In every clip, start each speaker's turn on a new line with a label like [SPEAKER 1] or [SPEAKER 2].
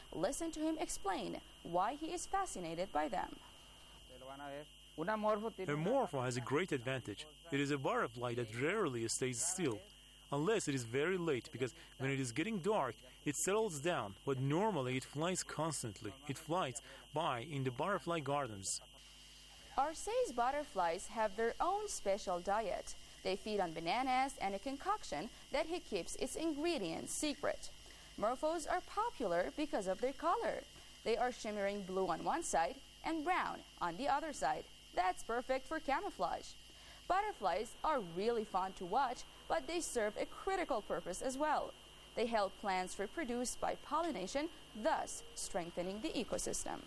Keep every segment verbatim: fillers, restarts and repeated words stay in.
[SPEAKER 1] Listen to him explain why he is fascinated by them.
[SPEAKER 2] A morpho has a great advantage. It is a butterfly that rarely stays still, unless it is very late, because when it is getting dark, it settles down, but normally it flies constantly. It flies by in the butterfly gardens.
[SPEAKER 1] Arcee's butterflies have their own special diet. They feed on bananas and a concoction that he keeps its ingredients secret. Morphos are popular because of their color. They are shimmering blue on one side and brown on the other side. That's perfect for camouflage. Butterflies are really fun to watch, but they serve a critical purpose as well. They help plants reproduce by pollination, thus strengthening the ecosystem.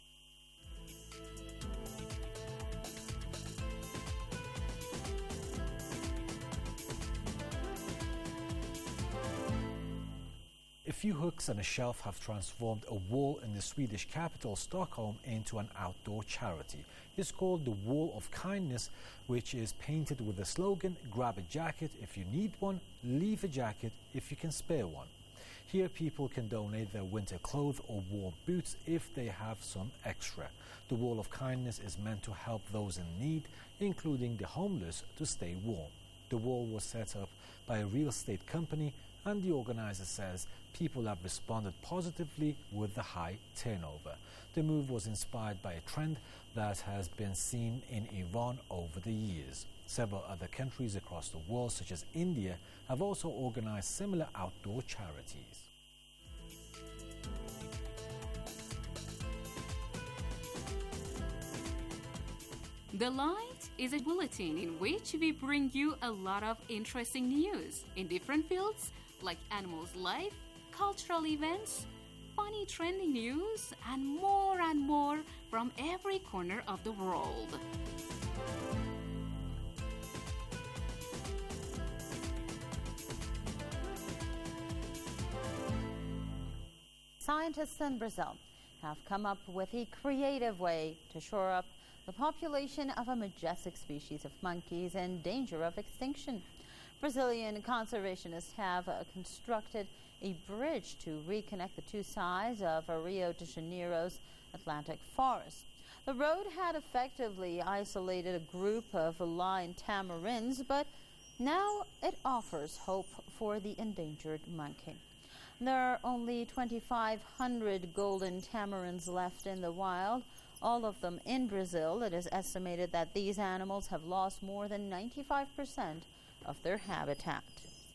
[SPEAKER 3] A few hooks and a shelf have transformed a wall in the Swedish capital, Stockholm, into an outdoor charity. It's called the Wall of Kindness, which is painted with the slogan, "Grab a jacket if you need one, leave a jacket if you can spare one." Here people can donate their winter clothes or warm boots if they have some extra. The Wall of Kindness is meant to help those in need, including the homeless, to stay warm. The wall was set up by a real estate company, and the organizer says people have responded positively with the high turnover. The move was inspired by a trend that has been seen in Iran over the years. Several other countries across the world, such as India, have also organized similar outdoor charities.
[SPEAKER 4] The Light is a bulletin in which we bring you a lot of interesting news in different fields like animals' life, cultural events, funny trending news, and more and more from every corner of the world.
[SPEAKER 5] Scientists in Brazil have come up with a creative way to shore up the population of a majestic species of monkeys in danger of extinction. Brazilian conservationists have uh, constructed a bridge to reconnect the two sides of uh, Rio de Janeiro's Atlantic forest. The road had effectively isolated a group of lion tamarins, but now it offers hope for the endangered monkey. There are only twenty-five hundred golden tamarins left in the wild, all of them in Brazil. It is estimated that these animals have lost more than ninety-five percent of their habitat.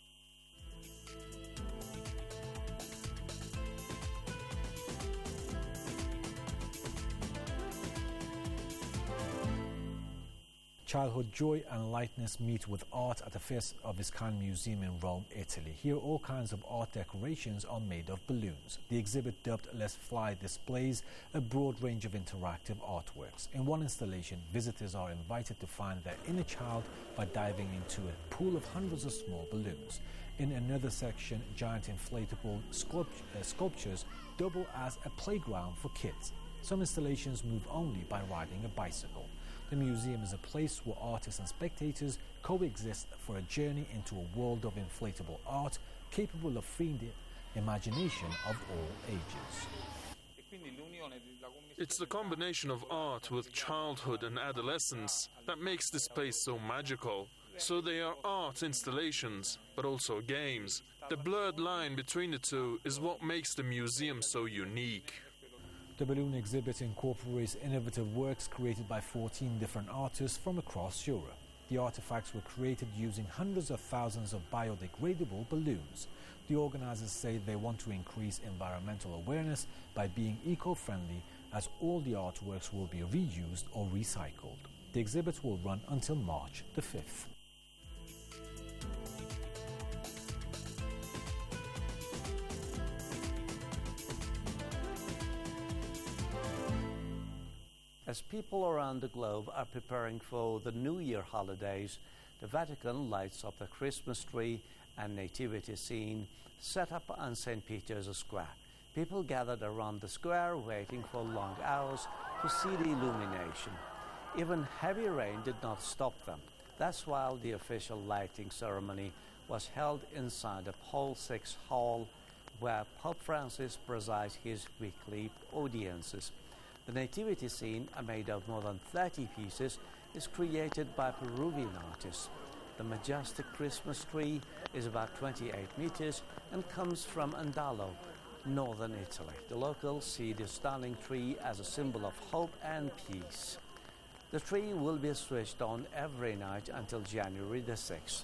[SPEAKER 3] Childhood joy and lightness meet with art at the first of its kind museum in Rome, Italy. Here all kinds of art decorations are made of balloons. The exhibit, dubbed Let's Fly, displays a broad range of interactive artworks. In one installation, visitors are invited to find their inner child by diving into a pool of hundreds of small balloons. In another section, giant inflatable sculpt- uh, sculptures double as a playground for kids. Some installations move only by riding a bicycle. The museum is a place where artists and spectators coexist for a journey into a world of inflatable art capable of freeing the imagination of all ages.
[SPEAKER 6] It's the combination of art with childhood and adolescence that makes the space so magical. So they are art installations, but also games. The blurred line between the two is what makes the museum so unique.
[SPEAKER 3] The balloon exhibit incorporates innovative works created by fourteen different artists from across Europe. The artifacts were created using hundreds of thousands of biodegradable balloons. The organizers say they want to increase environmental awareness by being eco-friendly, as all the artworks will be reused or recycled. The exhibit will run until March the fifth.
[SPEAKER 7] As people around the globe are preparing for the New Year holidays, the Vatican lights up the Christmas tree and nativity scene set up on Saint Peter's Square. People gathered around the square waiting for long hours to see the illumination. Even heavy rain did not stop them. That's why the official lighting ceremony was held inside the Paul the Sixth Hall, where Pope Francis presides his weekly audiences. The nativity scene, made of more than thirty pieces, is created by Peruvian artists. The majestic Christmas tree is about twenty-eight meters and comes from Andalo, northern Italy. The locals see the stunning tree as a symbol of hope and peace. The tree will be switched on every night until January the sixth.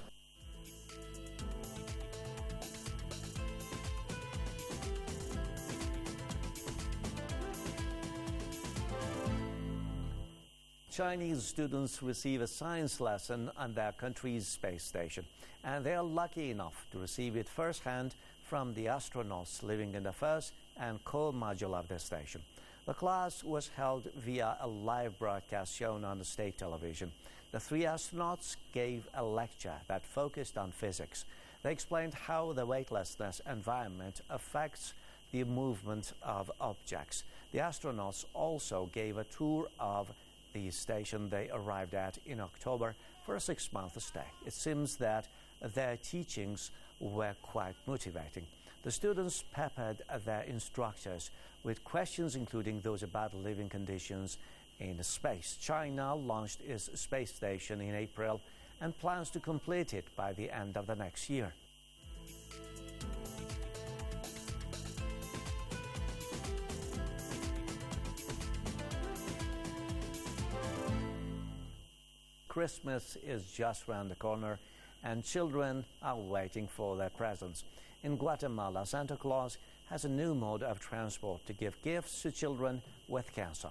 [SPEAKER 7] Chinese students receive a science lesson on their country's space station, and they are lucky enough to receive it firsthand from the astronauts living in the first and core module of the station. The class was held via a live broadcast shown on the state television. The three astronauts gave a lecture that focused on physics. They explained how the weightlessness environment affects the movement of objects. The astronauts also gave a tour of the station they arrived at in October for a six-month stay. It seems that their teachings were quite motivating. The students peppered their instructors with questions including those about living conditions in space. China launched its space station in April and plans to complete it by the end of the next year. Christmas is just around the corner, and children are waiting for their presents. In Guatemala, Santa Claus has a new mode of transport to give gifts to children with cancer.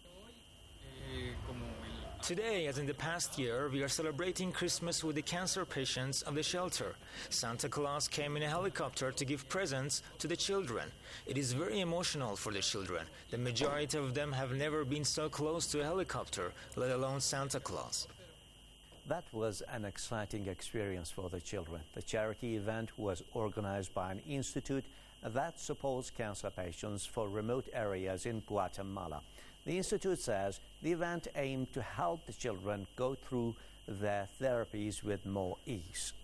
[SPEAKER 8] Today, as in the past year, we are celebrating Christmas with the cancer patients of the shelter. Santa Claus came in a helicopter to give presents to the children. It is very emotional for the children. The majority of them have never been so close to a helicopter, let alone Santa Claus.
[SPEAKER 7] That was an exciting experience for the children. The charity event was organized by an institute that supports cancer patients for remote areas in Guatemala. The institute says the event aimed to help the children go through their therapies with more ease.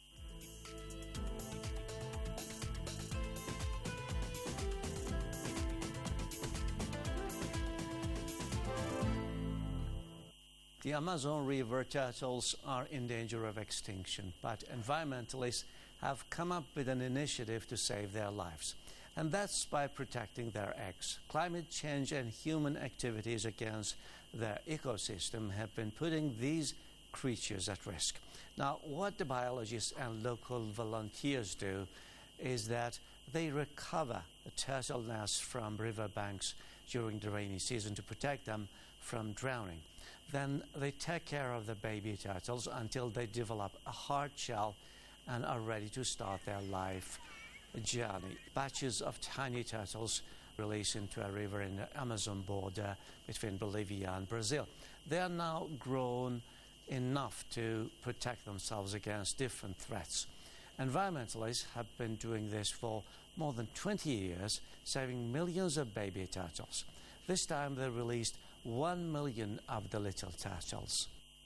[SPEAKER 7] The Amazon River turtles are in danger of extinction, but environmentalists have come up with an initiative to save their lives, and that's by protecting their eggs. Climate change and human activities against their ecosystem have been putting these creatures at risk. Now, what the biologists and local volunteers do is that they recover the turtle nests from riverbanks during the rainy season to protect them from drowning. Then they take care of the baby turtles until they develop a hard shell and are ready to start their life journey. Batches of tiny turtles released into a river in the Amazon border between Bolivia and Brazil. They are now grown enough to protect themselves against different threats. Environmentalists have been doing this for more than twenty years, saving millions of baby turtles. This time they released one million of the little turtles.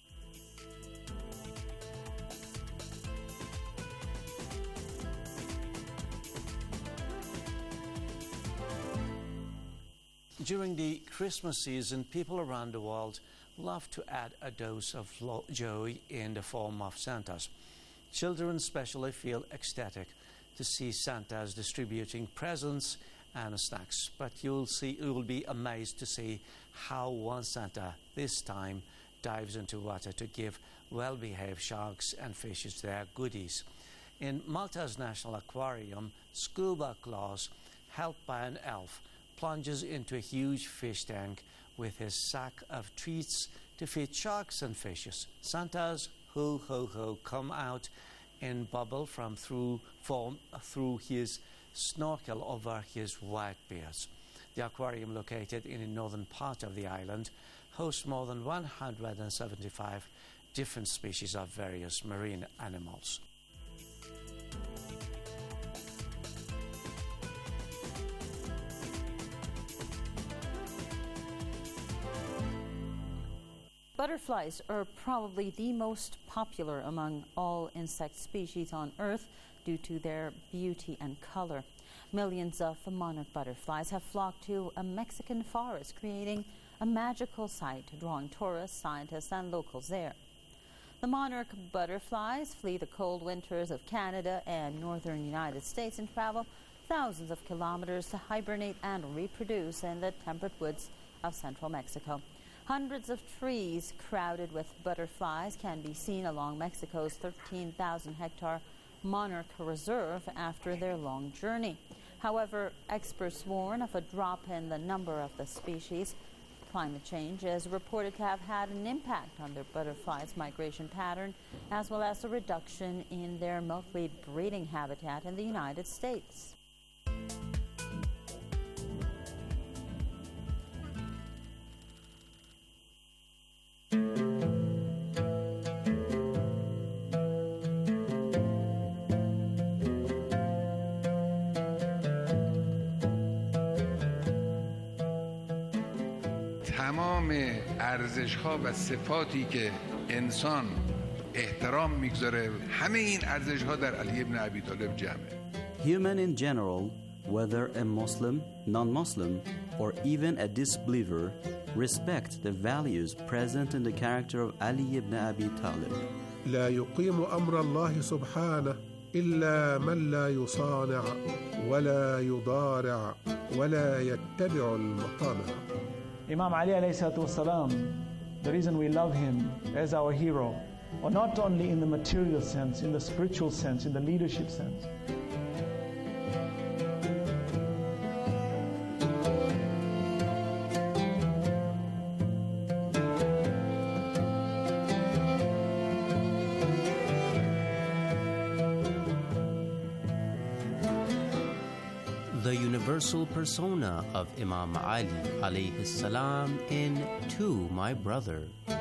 [SPEAKER 7] During the Christmas season, people around the world love to add a dose of joy in the form of Santas. Children especially feel ecstatic to see Santas distributing presents and snacks, but you'll see, you will be amazed to see how one Santa this time dives into water to give well-behaved sharks and fishes their goodies. In Malta's National Aquarium, Scuba Claus, helped by an elf, plunges into a huge fish tank with his sack of treats to feed sharks and fishes. Santa's ho ho ho come out in bubble from through form through his snorkel over his white beard. The aquarium, located in the northern part of the island, hosts more than one hundred seventy-five different species of various marine animals.
[SPEAKER 5] Butterflies are probably the most popular among all insect species on Earth due to their beauty and color. Millions of monarch butterflies have flocked to a Mexican forest, creating a magical sight, drawing tourists, scientists, and locals there. The monarch butterflies flee the cold winters of Canada and northern United States and travel thousands of kilometers to hibernate and reproduce in the temperate woods of central Mexico. Hundreds of trees crowded with butterflies can be seen along Mexico's thirteen thousand hectare monarch reserve after their long journey. However, experts warn of a drop in the number of the species. Climate change is reported to have had an impact on their butterflies' migration pattern, as well as a reduction in their milkweed breeding habitat in the United States.
[SPEAKER 9] تمام ارزش‌ها و صفاتی که انسان احترام میگذاره همه این ارزش‌ها در علی ابن ابی طالب جمعه.
[SPEAKER 10] Human in general, whether a Muslim, non-Muslim, or even a disbeliever, respect the values present in the character of Ali ibn Abi Talib.
[SPEAKER 11] لا يقيم أمر الله سبحانه إلا من لا يصانع ولا يضارع ولا يتبع المطامع.
[SPEAKER 12] Imam Ali alayhi salatu wasalam, the reason we love him as our hero, or not only in the material sense, in the spiritual sense, in the leadership sense.
[SPEAKER 10] The universal persona of Imam Ali alayhi salam in To My Brother.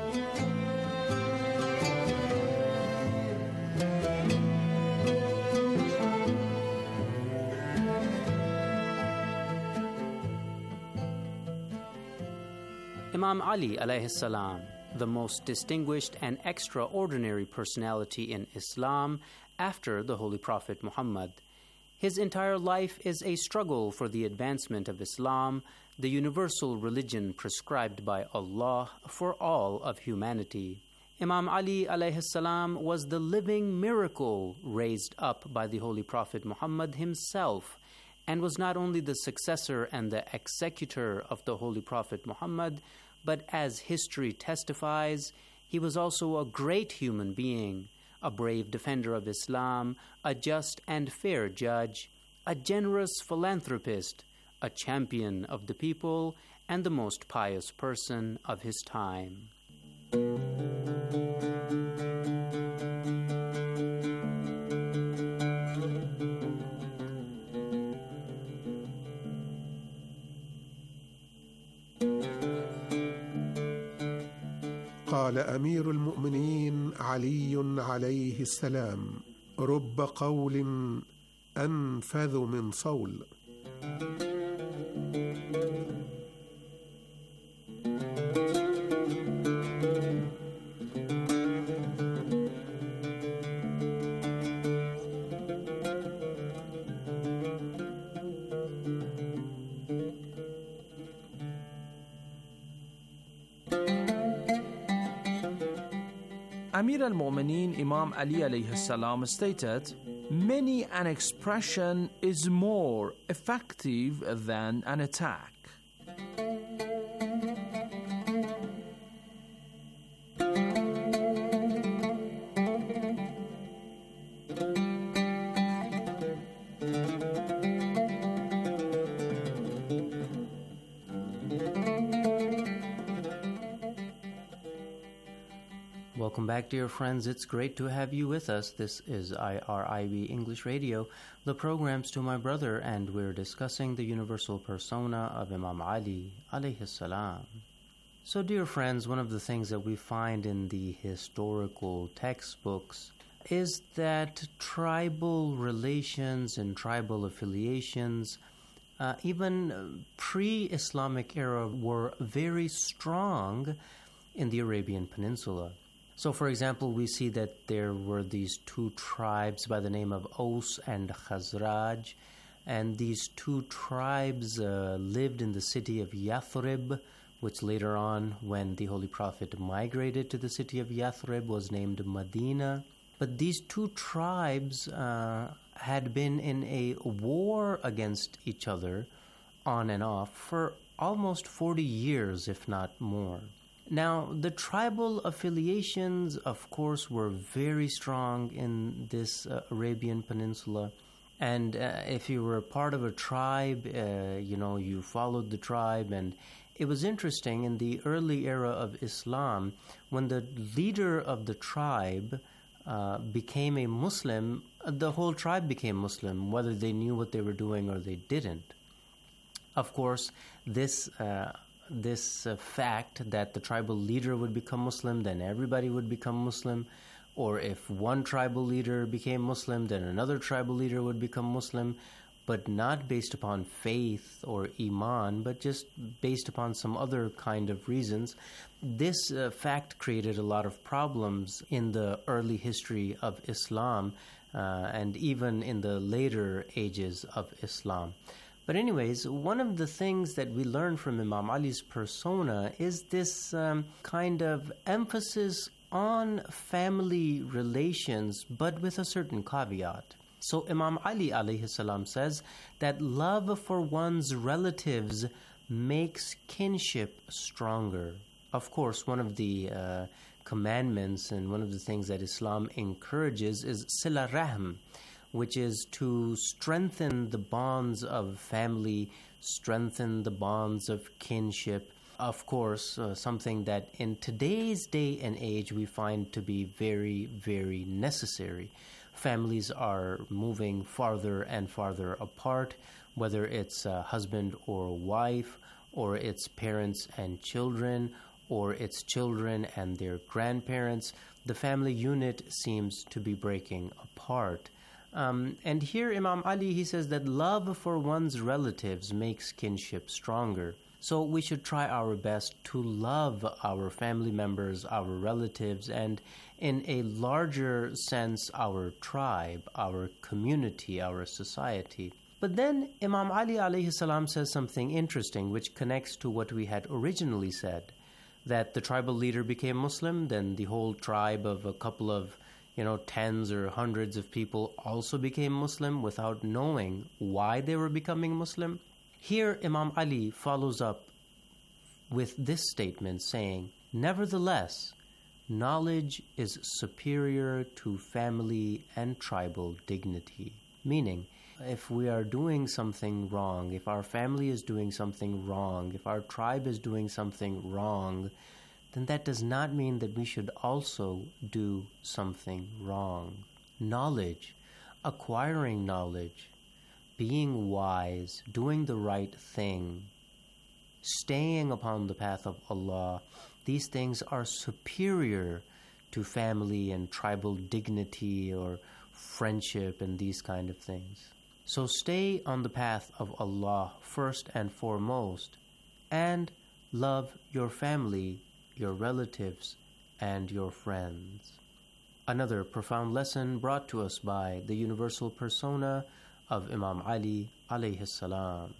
[SPEAKER 10] Imam Ali alayhi salam, the most distinguished and extraordinary personality in Islam after the Holy Prophet Muhammad. His entire life is a struggle for the advancement of Islam, the universal religion prescribed by Allah for all of humanity. Imam Ali alayhi salam was the living miracle raised up by the Holy Prophet Muhammad himself, and was not only the successor and the executor of the Holy Prophet Muhammad, but as history testifies, he was also a great human being, a brave defender of Islam, a just and fair judge, a generous philanthropist, a champion of the people, and the most pious person of his time.
[SPEAKER 11] قال أمير المؤمنين علي عليه السلام: رب قول أنفذ من صول.
[SPEAKER 13] Amir al-Mu'mineen Imam Ali alayhi salam stated, "Many an expression is more effective than an attack."
[SPEAKER 10] Welcome back, dear friends. It's great to have you with us. This is I R I B English Radio, the program's To My Brother, and we're discussing the universal persona of Imam Ali alayhi salam. So, dear friends, one of the things that we find in the historical textbooks is that tribal relations and tribal affiliations, uh, even pre-Islamic era, were very strong in the Arabian Peninsula. So, for example, we see that there were these two tribes by the name of Aus and Khazraj and these two tribes uh, lived in the city of Yathrib, which later on, when the Holy Prophet migrated to the city of Yathrib, was named Medina. But these two tribes uh, had been in a war against each other on and off for almost forty years, if not more. Now, the tribal affiliations, of course, were very strong in this uh, Arabian Peninsula. And uh, if you were part of a tribe, uh, you know, you followed the tribe. And it was interesting, in the early era of Islam, when the leader of the tribe uh, became a Muslim, the whole tribe became Muslim, whether they knew what they were doing or they didn't. Of course, this uh, this uh, fact that the tribal leader would become Muslim, then everybody would become Muslim. Or if one tribal leader became Muslim, then another tribal leader would become Muslim, but not based upon faith or iman, but just based upon some other kind of reasons. This uh, fact created a lot of problems in the early history of Islam uh, and even in the later ages of Islam. But anyways, one of the things that we learn from Imam Ali's persona is this um, kind of emphasis on family relations, but with a certain caveat. So Imam Ali alayhi salam says that love for one's relatives makes kinship stronger. Of course, one of the uh, commandments and one of the things that Islam encourages is sila rahm, which is to strengthen the bonds of family, strengthen the bonds of kinship. Of course, uh, something that in today's day and age we find to be very, very necessary. Families are moving farther and farther apart, whether it's a husband or wife, or it's parents and children, or it's children and their grandparents. The family unit seems to be breaking apart. Um, and here Imam Ali, he says that love for one's relatives makes kinship stronger. So we should try our best to love our family members, our relatives, and in a larger sense, our tribe, our community, our society. But then Imam Ali alayhi salam says something interesting which connects to what we had originally said, that the tribal leader became Muslim, then the whole tribe of a couple of, you know, tens or hundreds of people also became Muslim without knowing why they were becoming Muslim. Here, Imam Ali follows up with this statement saying, nevertheless, knowledge is superior to family and tribal dignity. Meaning, if we are doing something wrong, if our family is doing something wrong, if our tribe is doing something wrong, then that does not mean that we should also do something wrong. Knowledge, acquiring knowledge, being wise, doing the right thing, staying upon the path of Allah, these things are superior to family and tribal dignity or friendship and these kind of things. So stay on the path of Allah first and foremost, and love your family, your relatives, and your friends. Another profound lesson brought to us by the universal persona of Imam Ali alayhi salam.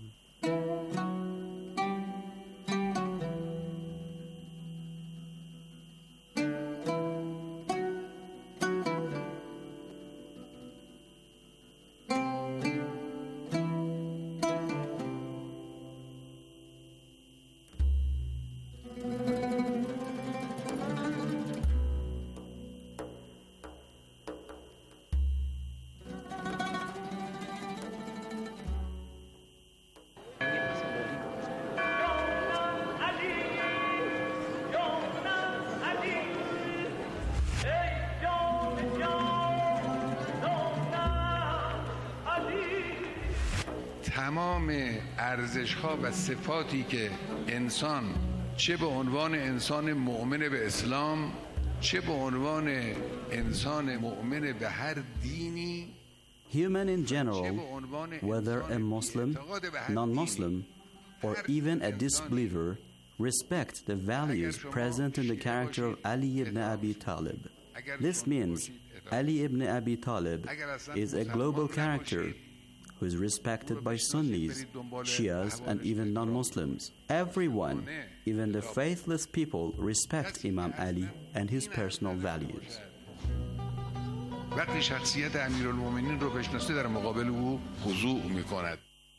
[SPEAKER 9] تمام ارزش‌ها و صفاتی که انسان چه به عنوان انسان مؤمن به اسلام چه به عنوان انسان مؤمن به هر دینی
[SPEAKER 14] Human in general, whether a Muslim, non-Muslim, or even a disbeliever, respect the values present in the character of Ali ibn Abi Talib. This means Ali ibn Abi Talib is a global character who is respected by Sunnis, Shias, and even non-Muslims. Everyone, even the faithless people, respect Imam Ali and his personal values.
[SPEAKER 9] وقتی شخصیت امیرالمومنین رو بشناسه در مقابل او خضوع میکند.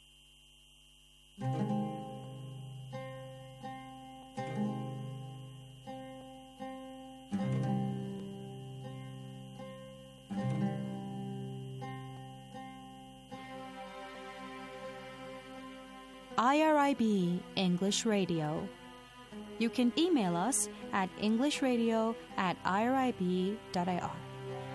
[SPEAKER 15] I R I B English Radio. You can email us at englishradio at I R I B dot I R.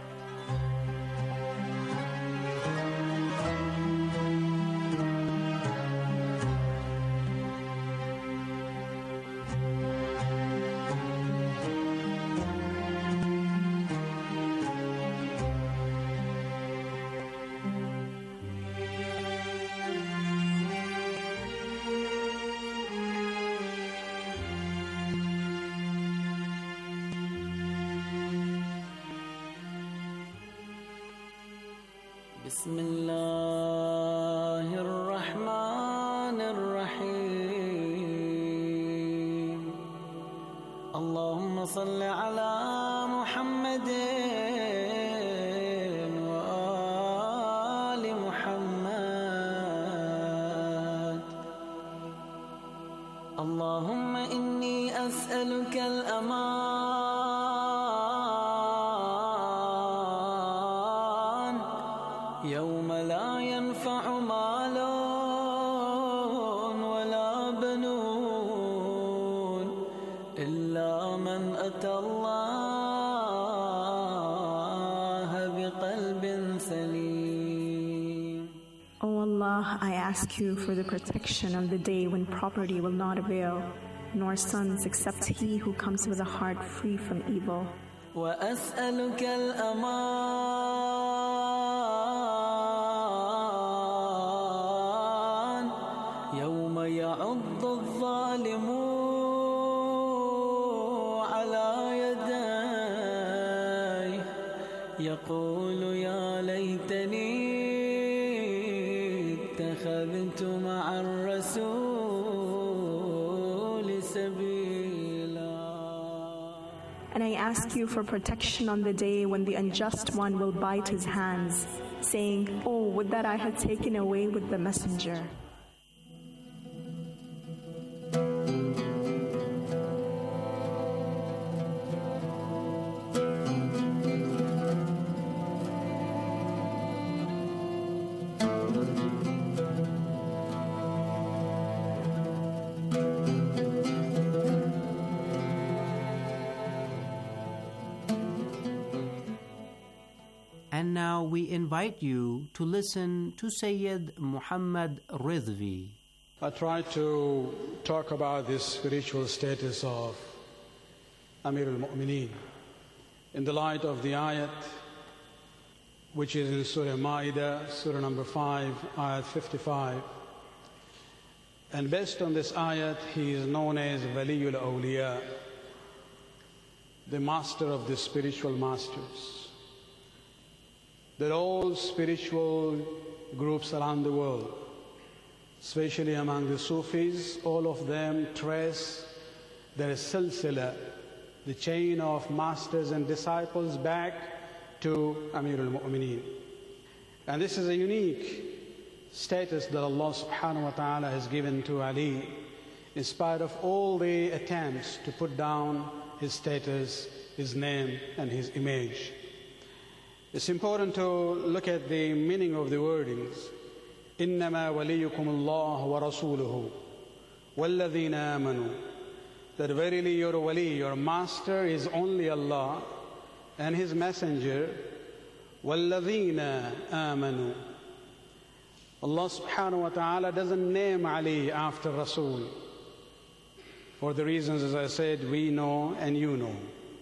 [SPEAKER 16] بسم الله الرحمن الرحيم اللهم صل على محمد وآل محمد اللهم إني أسألك الأمان يوم لا ينفع مال ولا بنون إلا من أتى الله بقلب سليم.
[SPEAKER 17] O Allah, I ask you for the protection of the day when property will not avail, nor sons except he who comes with a heart free from evil.
[SPEAKER 16] وأسألك الأمان يوم يعض الظالم على يديه يقول يا ليتني اتخذت مع الرسول سبيلا.
[SPEAKER 17] And I ask you for protection on the day when the unjust one will bite his hands, saying, "Oh, would that I had taken away with the messenger."
[SPEAKER 10] And now we invite you to listen to Sayyid Muhammad Ridvi.
[SPEAKER 18] I try to talk about this spiritual status of Amir al-Mu'mineen in the light of the ayat which is in Surah Ma'idah, Surah number five, ayat fifty-five. And based on this ayat, he is known as Waliyul Awliya, the master of the spiritual masters. That all spiritual groups around the world, especially among the Sufis, all of them trace their silsila, the chain of masters and disciples, back to Amir al-Mu'mineen. And this is a unique status that Allah subhanahu wa ta'ala has given to Ali, in spite of all the attempts to put down his status, his name, and his image. It's important to look at the meaning of the wordings. إِنَّمَا وَلِيُّكُمُ اللَّهُ وَرَسُولُهُ وَالَّذِينَ آمَنُوا. That verily your wali, your master, is only Allah and His messenger. وَالَّذِينَ آمَنُوا. Allah subhanahu wa ta'ala doesn't name Ali after Rasul, for the reasons, as I said, we know and you know.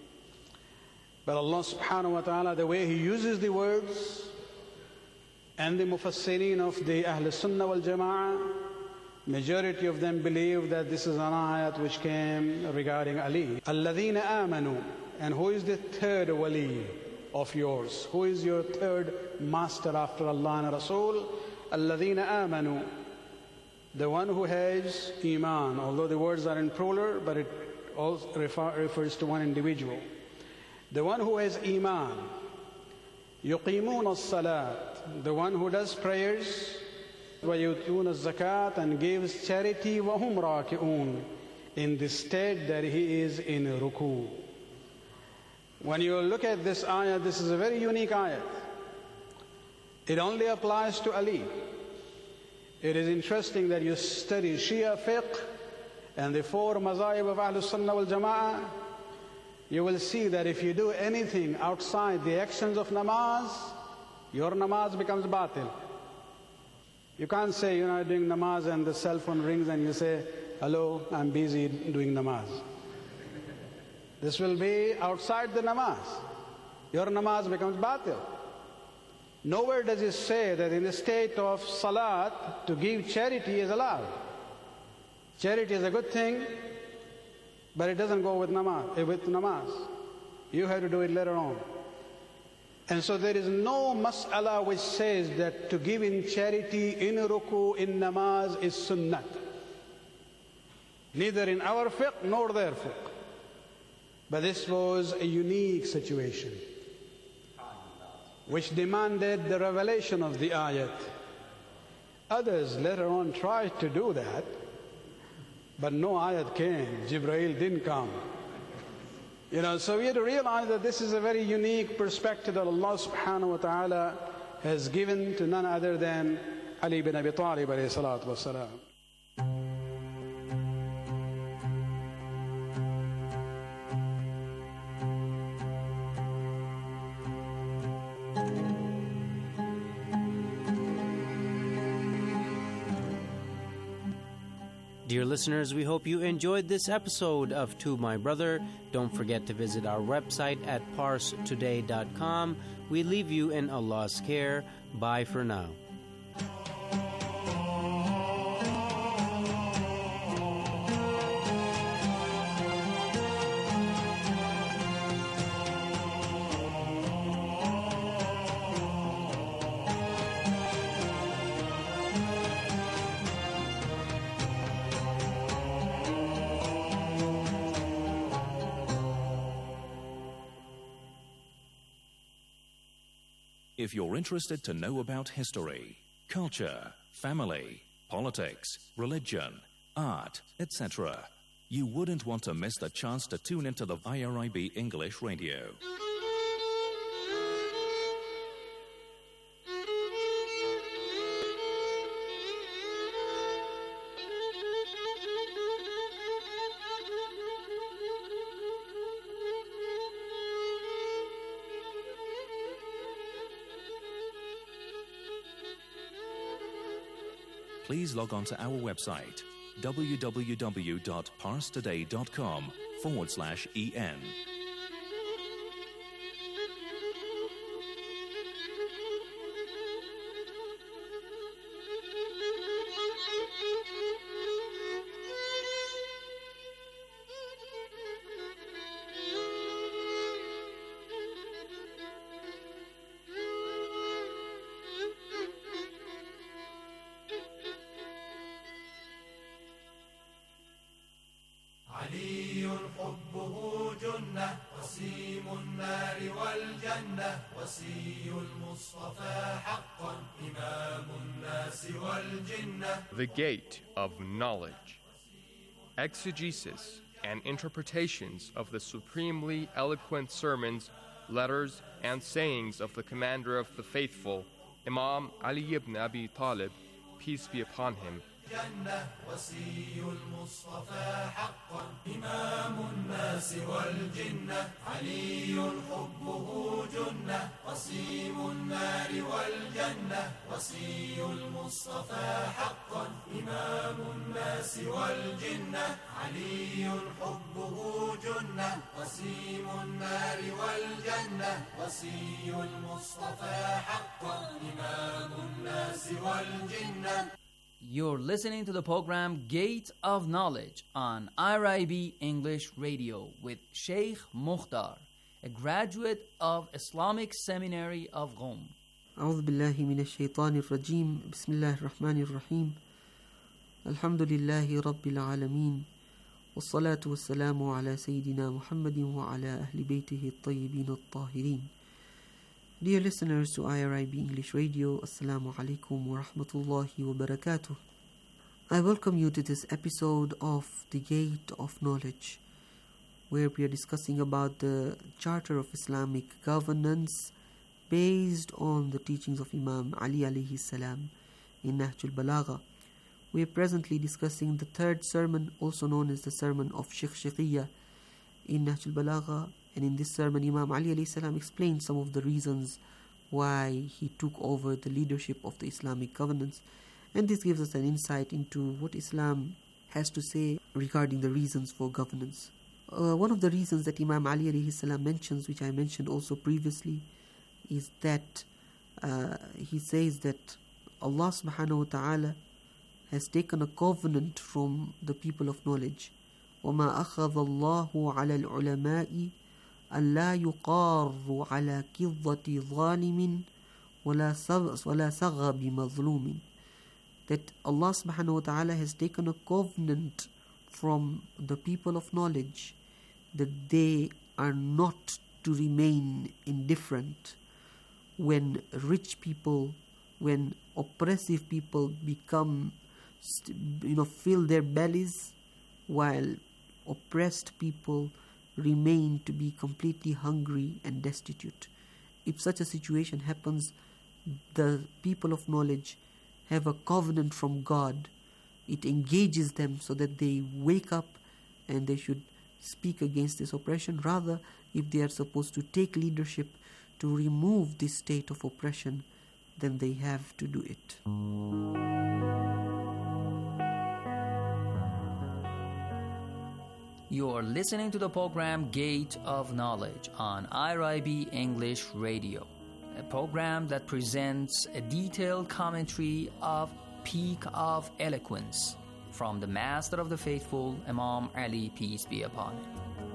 [SPEAKER 18] But Allah subhanahu wa ta'ala, the way He uses the words, and the mufassirin of the Ahl Sunnah wal Jama'ah, majority of them believe that this is an ayat which came regarding Ali. Alladhina amanu. And who is the third wali of yours? Who is your third master after Allah and Rasul? الَّذِينَ آمَنُوا, the one who has iman, although the words are in plural, but it also refer, refers to one individual. The one who has iman, يُقِيمُونَ الصَّلَاةِ, the one who does prayers, وَيُؤْتُونَ الزَّكَاةَ, and gives charity, وَهُمْ رَاكِعُونَ, in the state that he is in ruku. When you look at this ayah, this is a very unique ayah. It only applies to Ali. It is interesting that you study Shia fiqh and the four mazahib of Ahlus Sunnah wal Jama'ah. You will see that if you do anything outside the actions of namaz, your namaz becomes batil. You can't say you're not doing namaz and the cell phone rings and you say, hello, I'm busy doing namaz. This will be outside the namaz. Your namaz becomes batil. Nowhere does it say that in the state of salat to give charity is allowed. Charity is a good thing, but it doesn't go with namaz. With namaz. You have to do it later on. And so there is no mas'ala which says that to give in charity in ruku, in namaz is sunnat. Neither in our fiqh nor their fiqh. But this was a unique situation which demanded the revelation of the ayat. Others later on tried to do that, but no ayat came. Jibreel didn't come. You know, so we have to realize that this is a very unique perspective that Allah subhanahu wa ta'ala has given to none other than Ali bin Abi Talib alayhi salatu wasalam.
[SPEAKER 10] Dear listeners, we hope you enjoyed this episode of To My Brother. Don't forget to visit our website at pars today dot com. We leave you in Allah's care. Bye for now.
[SPEAKER 19] If you're interested to know about history, culture, family, politics, religion, art, et cetera, you wouldn't want to miss the chance to tune into the I R I B English Radio. Please log on to our website, www.parstoday.com forward slash en.
[SPEAKER 20] The Gate of Knowledge. Exegesis and interpretations of the supremely eloquent sermons, letters, and sayings of the Commander of the Faithful, Imam Ali ibn Abi Talib, peace be upon him.
[SPEAKER 21] جنة وصي المصطفى حقا إمام الناس والجنة علي حبه جنة قسيم النار والجنة وصي المصطفى حقا إمام الناس والجنة علي حبه جنة قسيم النار والجنة وصي المصطفى حقا إمام الناس والجنة.
[SPEAKER 22] You're listening to the program Gate of Knowledge on I R I B English Radio with Sheikh Mukhtar, a graduate of Islamic Seminary of Qom.
[SPEAKER 1] أعوذ بالله من الشيطان الرجيم بسم الله الرحمن الرحيم الحمد لله رب العالمين والصلاة والسلام على سيدنا محمد وعلى أهل بيته الطيبين الطاهرين. Dear listeners to I R I B English Radio, Assalamu alaikum wa rahmatullahi wa barakatuh. I welcome you to this episode of The Gate of Knowledge, where we are discussing about the Charter of Islamic Governance based on the teachings of Imam Ali alayhi salam in Nahjul Balagha. We are presently discussing the third sermon, also known as the Sermon of Shikhshikhiyya in Nahjul Balagha. And in this sermon, Imam Ali alayhi salam explained some of the reasons why he took over the leadership of the Islamic governance. And this gives us an insight into what Islam has to say regarding the reasons for governance. Uh, one of the reasons that Imam Ali alayhi salam mentions, which I mentioned also previously, is that uh, he says that Allah subhanahu wa ta'ala has taken a covenant from the people of knowledge. وَمَا أَخَذَ اللَّهُ عَلَى الْعُلَمَاءِ أَلَّا يُقَارُّ عَلَى كِظَّةِ ظَالِمٍ وَلَا سَغَّبِ مَظْلُومٍ. That Allah subhanahu wa ta'ala has taken a covenant from the people of knowledge that they are not to remain indifferent when rich people, when oppressive people become, you know, fill their bellies, while oppressed people remain to be completely hungry and destitute. If such a situation happens, the people of knowledge have a covenant from God. It engages them so that they wake up and they should speak against this oppression. Rather, if they are supposed to take leadership to remove this state of oppression, then they have to do it.
[SPEAKER 22] You are listening to the program Gate of Knowledge on I R I B English Radio, a program that presents a detailed commentary of Peak of Eloquence from the Master of the Faithful, Imam Ali, peace be upon him.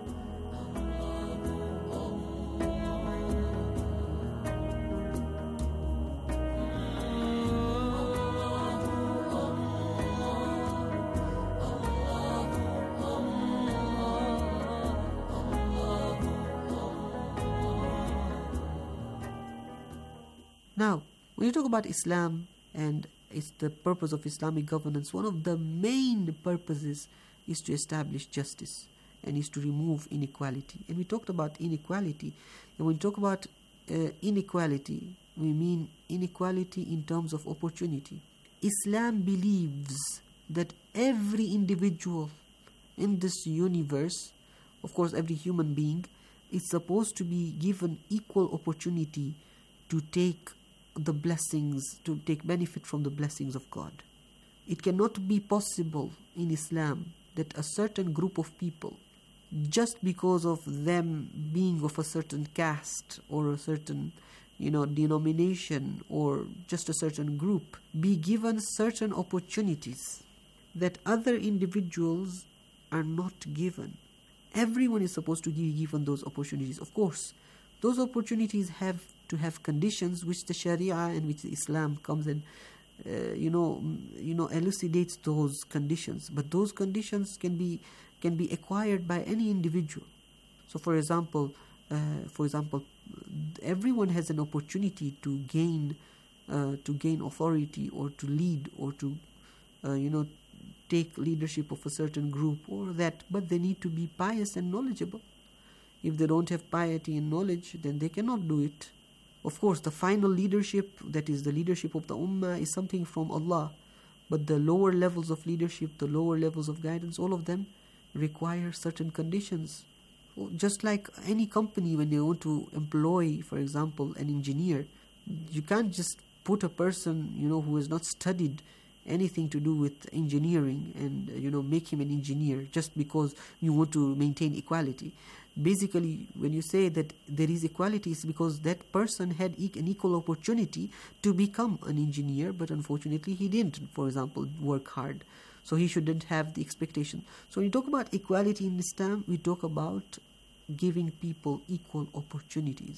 [SPEAKER 1] Now, when you talk about Islam and it's the purpose of Islamic governance, one of the main purposes is to establish justice and is to remove inequality. And we talked about inequality. And when we talk about uh, inequality, we mean inequality in terms of opportunity. Islam believes that every individual in this universe, of course every human being, is supposed to be given equal opportunity to take the blessings, to take benefit from the blessings of God. It cannot be possible in Islam that a certain group of people, just because of them being of a certain caste or a certain, you know, denomination or just a certain group, be given certain opportunities that other individuals are not given. Everyone is supposed to be given those opportunities. Of course, those opportunities have to have conditions which the Sharia and which Islam comes and uh, you know you know elucidates those conditions. But those conditions can be can be acquired by any individual. So, for example, uh, for example, everyone has an opportunity to gain uh, to gain authority or to lead or to uh, you know take leadership of a certain group or that, but they need to be pious and knowledgeable. If they don't have piety and knowledge, then they cannot do it. Of course, the final leadership, that is the leadership of the Ummah, is something from Allah. But the lower levels of leadership, the lower levels of guidance, all of them require certain conditions. Just like any company, when they want to employ, for example, an engineer, you can't just put a person, you know, who has not studied anything to do with engineering and, you know, make him an engineer just because you want to maintain equality. Basically, when you say that there is equality, it's because that person had e- an equal opportunity to become an engineer, but unfortunately he didn't, for example, work hard. So he shouldn't have the expectation. So when you talk about equality in Islam, we talk about giving people equal opportunities.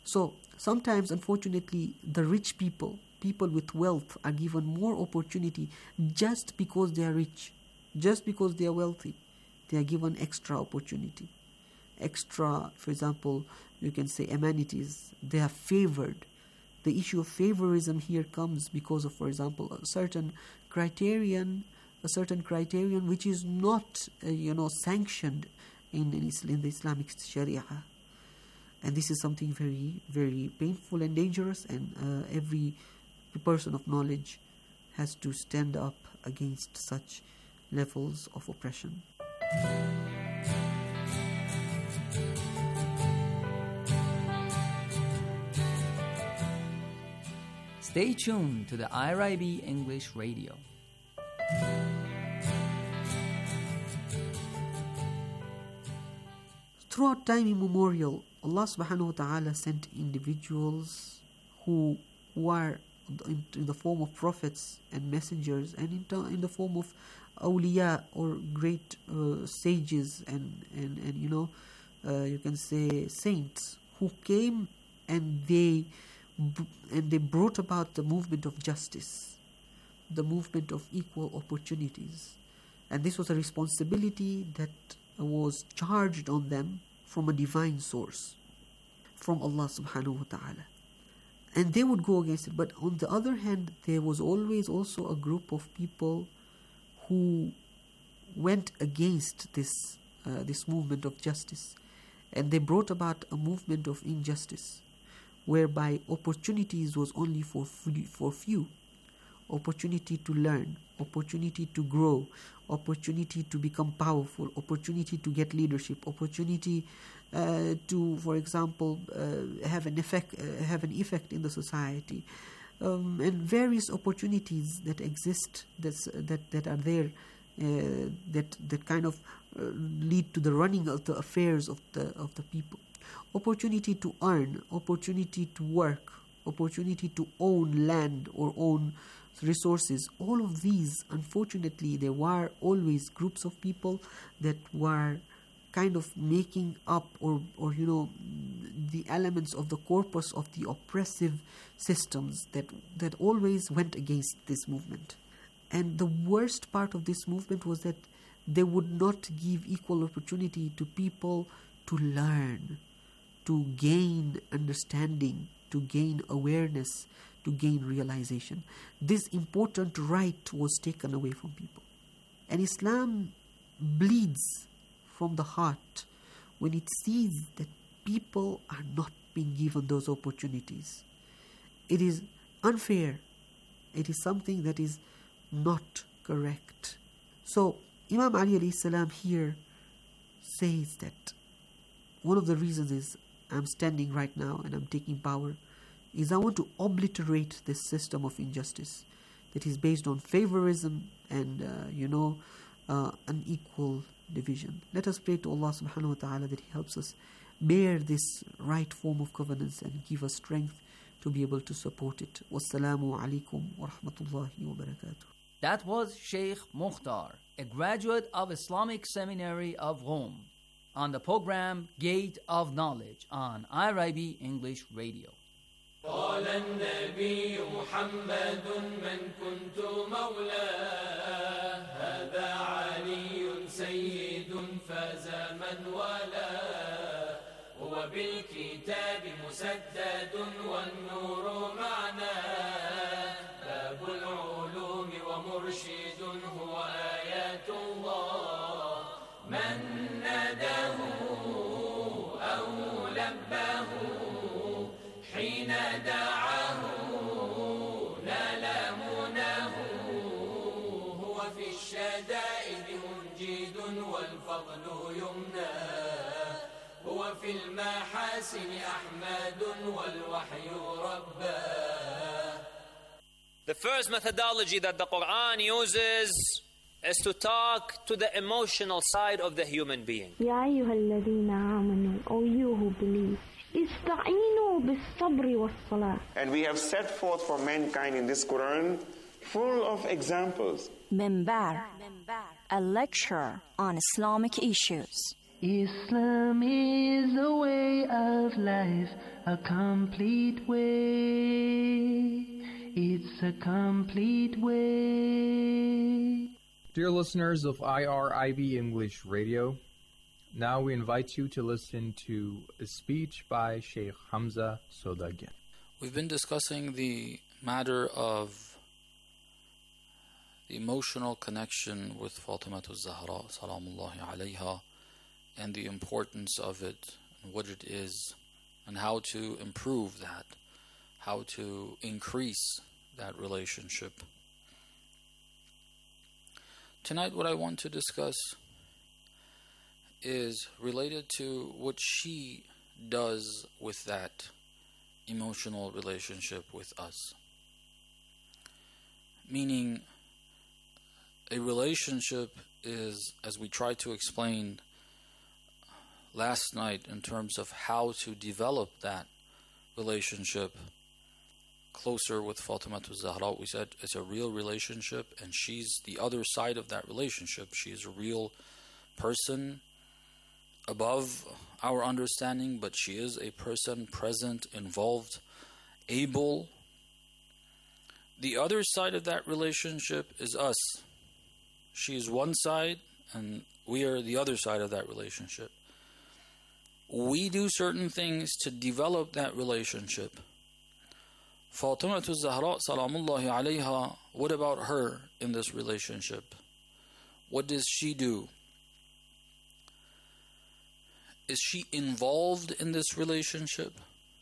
[SPEAKER 1] So sometimes, unfortunately, the rich people, people with wealth, are given more opportunity just because they are rich, just because they are wealthy. They are given extra opportunity, extra, for example, you can say amenities. They are favored. The issue of favorism here comes because of, for example, a certain criterion, a certain criterion which is not, uh, you know, sanctioned in, in, in the Islamic Sharia. And this is something very, very painful and dangerous, and uh, every person of knowledge has to stand up against such levels of oppression.
[SPEAKER 22] Stay tuned to the I R I B English Radio.
[SPEAKER 1] Throughout time immemorial, Allah subhanahu wa ta'ala sent individuals who were in, in the form of prophets and messengers, and in, in the form of awliya, or great uh, sages and, and, and you know, uh, you can say saints, who came and they and they brought about the movement of justice, the movement of equal opportunities. And this was a responsibility that was charged on them from a divine source, from Allah subhanahu wa ta'ala. And they would go against it. But on the other hand, there was always also a group of people who went against this uh, this movement of justice. And they brought about a movement of injustice, whereby opportunities was only for few, for few. Opportunity to learn, opportunity to grow, opportunity to become powerful, opportunity to get leadership, opportunity uh, to, for example, uh, have an effect, uh, have an effect in the society, um, and various opportunities that exist, that's, that that are there, uh, that that kind of uh, lead to the running of the affairs of the of the people. Opportunity to earn, opportunity to work, opportunity to own land or own resources. All of these, unfortunately, there were always groups of people that were kind of making up or, or you know, the elements of the corpus of the oppressive systems that, that always went against this movement. And the worst part of this movement was that they would not give equal opportunity to people to learn, to gain understanding, to gain awareness, to gain realization. This important right was taken away from people. And Islam bleeds from the heart when it sees that people are not being given those opportunities. It is unfair. It is something that is not correct. So Imam Ali alayhi salam here says that one of the reasons is I'm standing right now and I'm taking power is I want to obliterate this system of injustice that is based on favorism and, uh, you know, uh, unequal division. Let us pray to Allah subhanahu wa ta'ala that He helps us bear this right form of governance and give us strength to be able to support it. Wassalamu alaikum wa rahmatullahi wa barakatuh.
[SPEAKER 22] That was Sheikh Mukhtar, a graduate of Islamic Seminary of Rome, on the program Gate of Knowledge on I R I B English Radio.
[SPEAKER 16] قال النبي محمد من كنت مولاه هذا علي سيد فاز من والاه هو بالكتاب مسدد والنور معناه باب العلوم ومرشد هو آيات الله من ناداه أو لباه حين دعاه نال مناه هو في الشدائد منجد والفضل يمناه هو في المحاسن أحمد والوحي رباه.
[SPEAKER 2] The first methodology that the Quran uses is to talk to the emotional side of the human being.
[SPEAKER 17] يا أيها الذين آمنوا, O you who believe, استعينوا بالصبر والصلاة.
[SPEAKER 4] And we have set forth for mankind in this Quran full of examples.
[SPEAKER 15] Minbar, a lecture on Islamic issues.
[SPEAKER 3] Islam is a way of life, a complete way. It's a complete way.
[SPEAKER 20] Dear listeners of I R I B English Radio, now we invite you to listen to a speech by Sheikh Hamza Sodagyan.
[SPEAKER 6] We've been discussing the matter of the emotional connection with Fatimatu Zahra, salamullahi alayha, and the importance of it, and what it is, and how to improve that, how to increase that relationship. Tonight what I want to discuss is related to what she does with that emotional relationship with us. Meaning, a relationship is, as we tried to explain last night in terms of how to develop that relationship closer with Fatimatu Zahra, we said it's a real relationship, and she's the other side of that relationship. She is a real person above our understanding, but she is a person present, involved, able. The other side of that relationship is us. She is one side, and we are the other side of that relationship. We do certain things to develop that relationship. Fatimatu Zahra, salamullahi alayha, what about her in this relationship? What does she do? Is she involved in this relationship?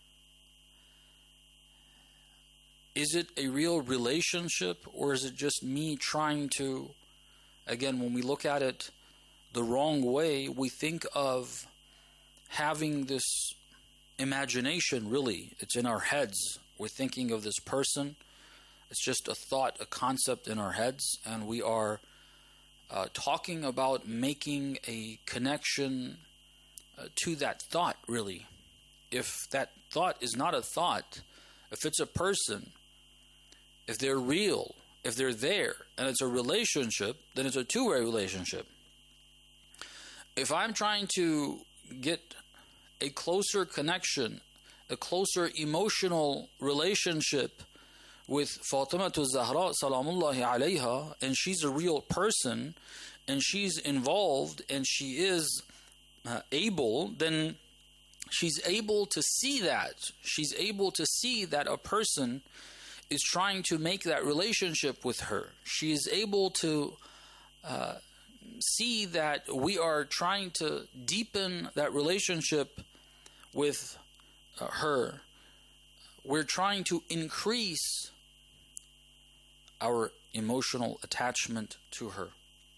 [SPEAKER 6] Is it a real relationship, or is it just me trying to, again, when we look at it the wrong way, we think of having this imagination, really. It's in our heads. We're thinking of this person. It's just a thought, a concept in our heads, and we are uh, talking about making a connection uh, to that thought, really. If that thought is not a thought, if it's a person, if they're real, if they're there, and it's a relationship, then it's a two-way relationship. If I'm trying to get a closer connection, a closer emotional relationship with Fatimatu Zahra, salamullahi alayha, and she's a real person, and she's involved, and she is uh, able, then she's able to see that. She's able to see that a person is trying to make that relationship with her. She is able to uh, see that we are trying to deepen that relationship with uh, her. We're trying to increase our emotional attachment to her.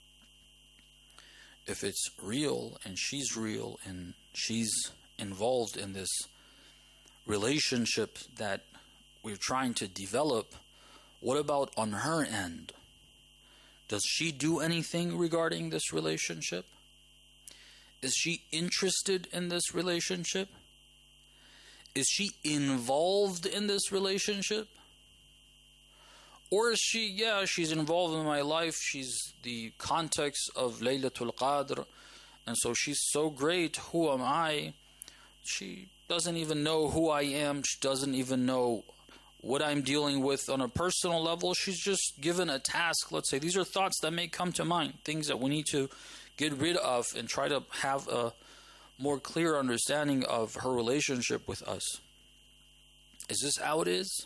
[SPEAKER 6] If it's real and she's real and she's involved in this relationship that we're trying to develop, what about on her end? Does she do anything regarding this relationship? Is she interested in this relationship? Is she involved in this relationship? Or is she, yeah, she's involved in my life, she's the context of Laylatul Qadr, and so she's so great, who am I? She doesn't even know who I am, she doesn't even know what I'm dealing with on a personal level. She's just given a task, let's say. These are thoughts that may come to mind, things that we need to get rid of and try to have a more clear understanding of her relationship with us. Is this how it is?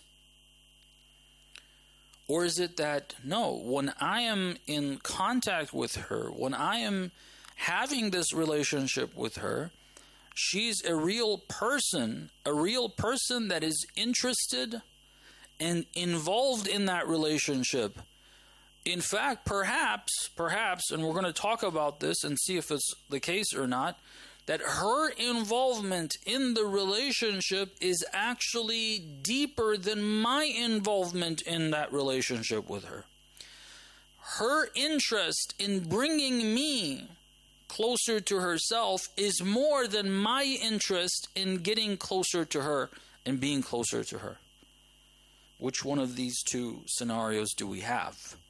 [SPEAKER 6] Or is it that, no, when I am in contact with her, when I am having this relationship with her, she's a real person, a real person that is interested and involved in that relationship. In fact, perhaps, perhaps, and we're going to talk about this and see if it's the case or not, that her involvement in the relationship is actually deeper than my involvement in that relationship with her. Her interest in bringing me closer to herself is more than my interest in getting closer to her and being closer to her. Which one of these two scenarios do we have?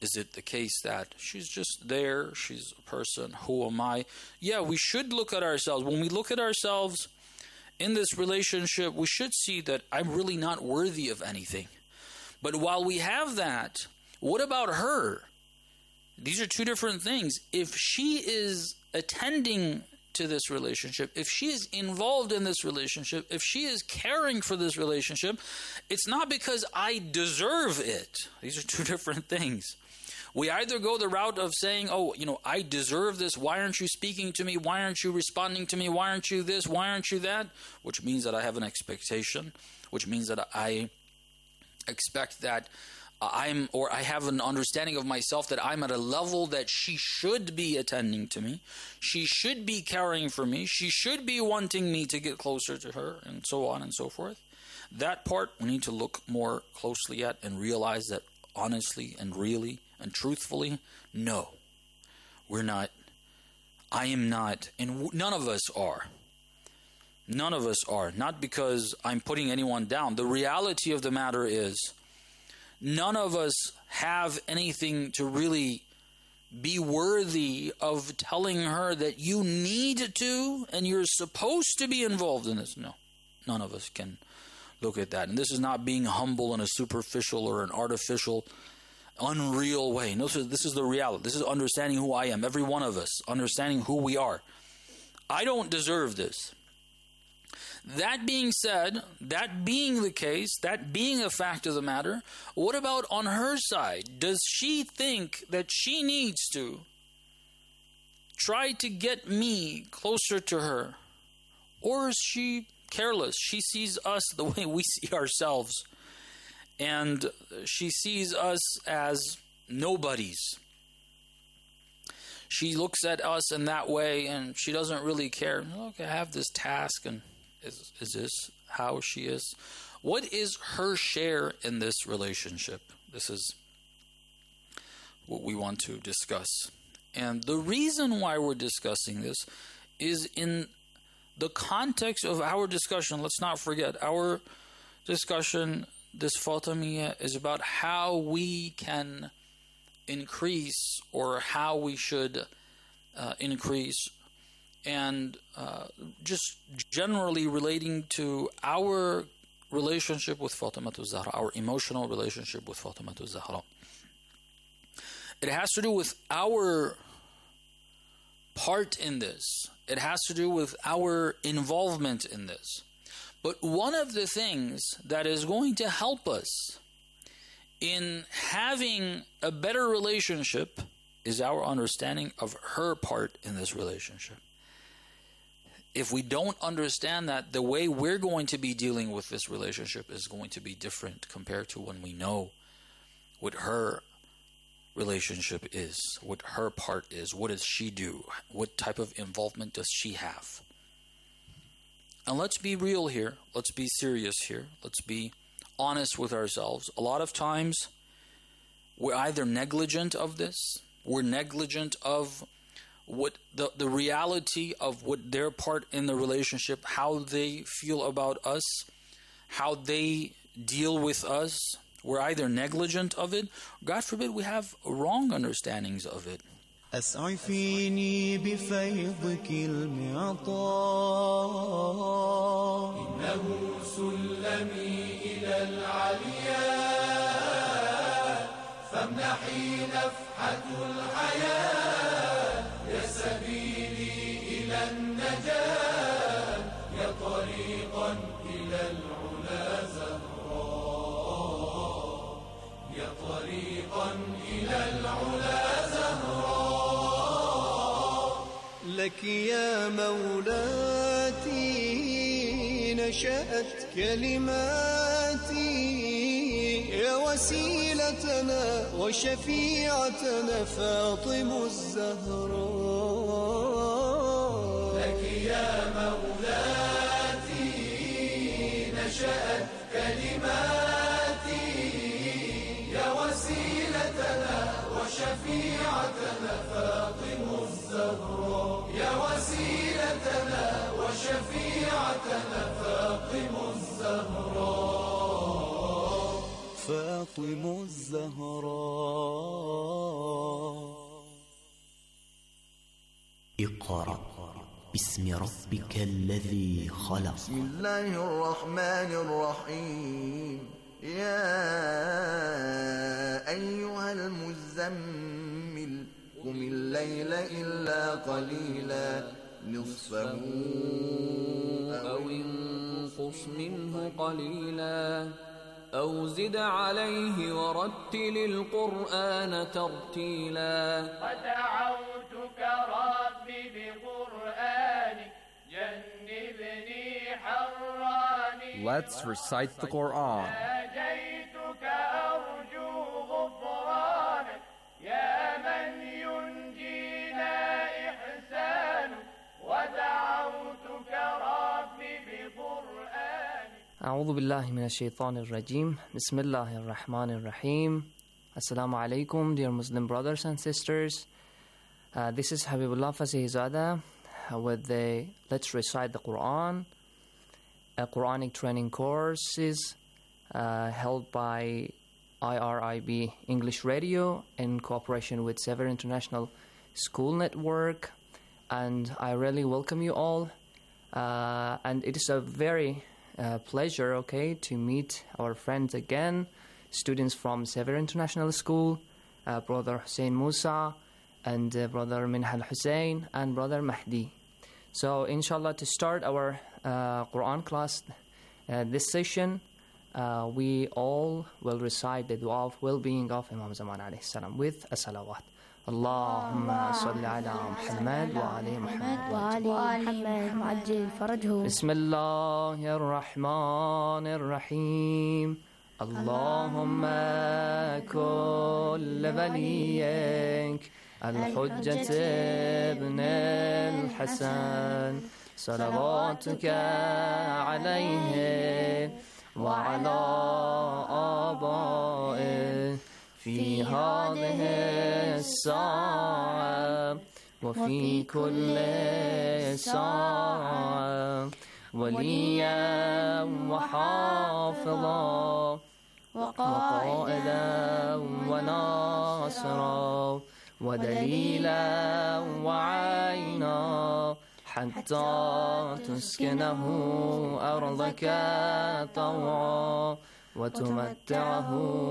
[SPEAKER 6] Is it the case that she's just there, she's a person, who am I? Yeah, we should look at ourselves. When we look at ourselves in this relationship, we should see that I'm really not worthy of anything. But while we have that, what about her? These are two different things. If she is attending to this relationship, if she is involved in this relationship, if she is caring for this relationship, it's not because I deserve it. These are two different things. We either go the route of saying, oh, you know, I deserve this. Why aren't you speaking to me? Why aren't you responding to me? Why aren't you this? Why aren't you that? Which means that I have an expectation, which means that I expect that I'm, or I have an understanding of myself that I'm at a level that she should be attending to me. She should be caring for me. She should be wanting me to get closer to her, and so on and so forth. That part we need to look more closely at and realize that honestly and really and truthfully, no, we're not. I am not, and none of us are. None of us are. Not because I'm putting anyone down. The reality of the matter is, none of us have anything to really be worthy of telling her that you need to and you're supposed to be involved in this. No, none of us can look at that. And this is not being humble in a superficial or an artificial, unreal way. No, this is the reality. This is understanding who I am. Every one of us, understanding who we are. I don't deserve this. That being said, that being the case, that being a fact of the matter, what about on her side? Does she think that she needs to try to get me closer to her? Or is she careless? She sees us the way we see ourselves. And she sees us as nobodies. She looks at us in that way and she doesn't really care. Look, I have this task, and Is, is this how she is? What is her share in this relationship? This is what we want to discuss. And the reason why we're discussing this is in the context of our discussion. Let's not forget, our discussion, this Fatimiyya, is about how we can increase, or how we should uh, increase, and uh, just generally relating to our relationship with Fatimatu Zahra, our emotional relationship with Fatimatu Zahra. It has to do with our part in this. It has to do with our involvement in this. But one of the things that is going to help us in having a better relationship is our understanding of her part in this relationship. If we don't understand that, the way we're going to be dealing with this relationship is going to be different compared to when we know what her relationship is, what her part is, what does she do, what type of involvement does she have. And let's be real here, let's be serious here, let's be honest with ourselves. A lot of times, we're either negligent of this, we're negligent of what the, the reality of what their part in the relationship, how they feel about us, how they deal with us. We're either negligent of it, or God forbid we have wrong understandings of it.
[SPEAKER 21] أسعفيني بفيضك المعطاء إنه سلمي إلى العلياء فامنحي نفحة الحياة يا سبيلي إلى النجاة يا طريقا إلى العلا زهراء يا طريقا إلى العلا زهراء لك يا مولاتي نشأت كلماتي يا وسيلتنا وشفيعتنا فاطم الزهراء لك يا مولاتي نشأت كلماتي يا وسيلتنا وشفيعتنا فاطم الزهراء يا وسيلتنا وشفيعتنا فاطم الزهراء
[SPEAKER 7] فاطم الزهراء
[SPEAKER 8] اقرأ باسم ربك الذي خلق.
[SPEAKER 7] بسم الله الرحمن الرحيم. يا أيها المزمل قم الليل إلا قليلا نصفه
[SPEAKER 23] أو انقص منه قليلا أو زد عليه ورتل القرآن ترتيلا.
[SPEAKER 16] ودعوتك ربي بقرآنك جنبني حراني.
[SPEAKER 20] Let's recite the Quran.
[SPEAKER 16] ناجيتك أرجو غفرانك يا من ينجينا إحسانك. ودعوتك ربي بقرآنك.
[SPEAKER 24] أعوذ بالله من الشيطان الرجيم. بسم الله الرحمن الرحيم. Assalamu alaikum, dear Muslim brothers and sisters. Uh, this is Habibullah Fasihizada uh, with the Let's Recite the Quran, a Quranic training courses uh, held by I R I B English Radio in cooperation with Sever International School Network. And I really welcome you all. Uh, and it is a very uh, pleasure, okay, to meet our friends again, students from Sever International School, uh, Brother Hussein Musa, and uh, Brother Minhal Hussein, and Brother Mahdi. So, inshallah, to start our uh, Quran class uh, this session, uh, we all will recite the dua of well-being of Imam Zaman alayhi salam with a salawat. اللهم صل على محمد وعلى محمد
[SPEAKER 25] وعلى محمد وعجل فرجه.
[SPEAKER 24] بسم الله الرحمن الرحيم. اللهم كل وليك الحجة ابن الحسن صلواتك عليه وعلى آبائه في هذه الساعة وفي كل ساعة وليا وحافظا وقائدا وناصرا ودليلا وعينا حتى تسكنه أرضك طوعا وتمتعه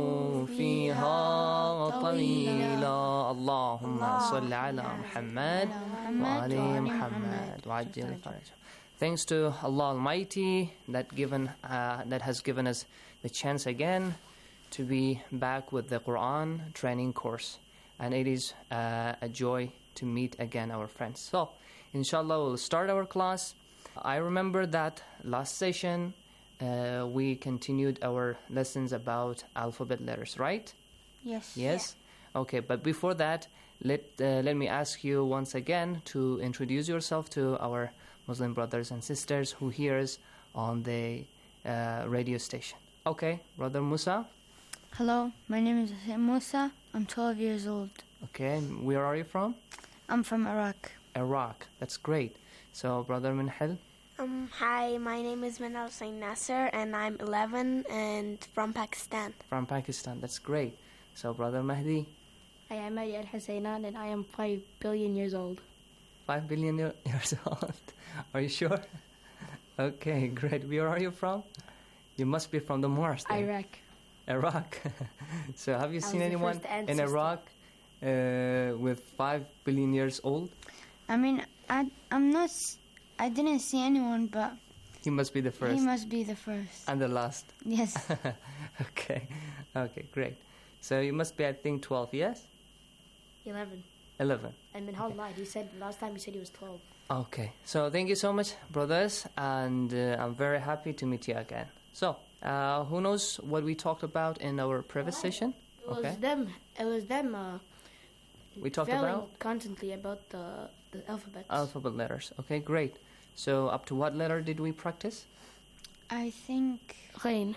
[SPEAKER 24] فيها طويلا. اللهم صل على محمد وعلى محمد وعجل فرجه. Thanks to Allah Almighty that given uh, that has given us the chance again to be back with the Quran training course, and it is uh, a joy to meet again our friends. So, inshallah, we'll start our class. I remember that last session uh, we continued our lessons about alphabet letters, right?
[SPEAKER 25] Yes.
[SPEAKER 24] Yes. Yeah. Okay, but before that, let uh, let me ask you once again to introduce yourself to our Muslim brothers and sisters who hears on the uh, radio station. Okay, Brother Musa.
[SPEAKER 25] Hello, my name is Hussein Musa. I'm twelve years old.
[SPEAKER 24] Okay, and where are you from?
[SPEAKER 25] I'm from Iraq.
[SPEAKER 24] Iraq, that's great. So, Brother Minhal?
[SPEAKER 26] Um, hi, my name is Minhal Hussein Nasser, and I'm eleven and from Pakistan.
[SPEAKER 24] From Pakistan, that's great. So, Brother Mahdi?
[SPEAKER 27] I am Mahdi Al-Husainan, and I am five billion years old.
[SPEAKER 24] Five billion years old? Are you sure? Okay, great. Where are you from? You must be from the Mars then.
[SPEAKER 27] Iraq.
[SPEAKER 24] Iraq. So have you
[SPEAKER 27] I
[SPEAKER 24] seen anyone in Iraq uh, with five billion years old?
[SPEAKER 25] I mean, I, I'm not, I didn't see anyone, but...
[SPEAKER 24] He must be the first.
[SPEAKER 25] He must be the first.
[SPEAKER 24] And the last.
[SPEAKER 25] Yes.
[SPEAKER 24] Okay. Okay, great. So you must be, I think, twelve, yes?
[SPEAKER 27] Eleven.
[SPEAKER 24] Eleven.
[SPEAKER 27] And Minhal lied. He said, last time he said he was twelve.
[SPEAKER 24] Okay. So thank you so much, brothers. And uh, I'm very happy to meet you again. So, uh, who knows what we talked about in our previous session?
[SPEAKER 27] It was
[SPEAKER 24] Okay.
[SPEAKER 27] them. It was them. Uh,
[SPEAKER 24] We talked
[SPEAKER 27] failing
[SPEAKER 24] about
[SPEAKER 27] constantly about the the alphabets.
[SPEAKER 24] alphabet letters. Okay, great. So up to what letter did we practice?
[SPEAKER 25] I think...
[SPEAKER 27] Ghain.